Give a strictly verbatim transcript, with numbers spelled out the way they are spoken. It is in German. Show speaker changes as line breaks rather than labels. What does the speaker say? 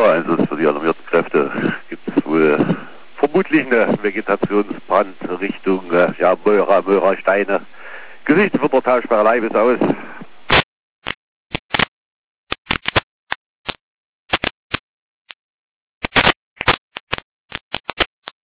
also für die alarmierten Kräfte gibt es wohl vermutlich eine Vegetationsbrand Richtung äh, ja, Möhrer, Möhrer, Steine. Gesichtsfuttertauschbare Leibes aus.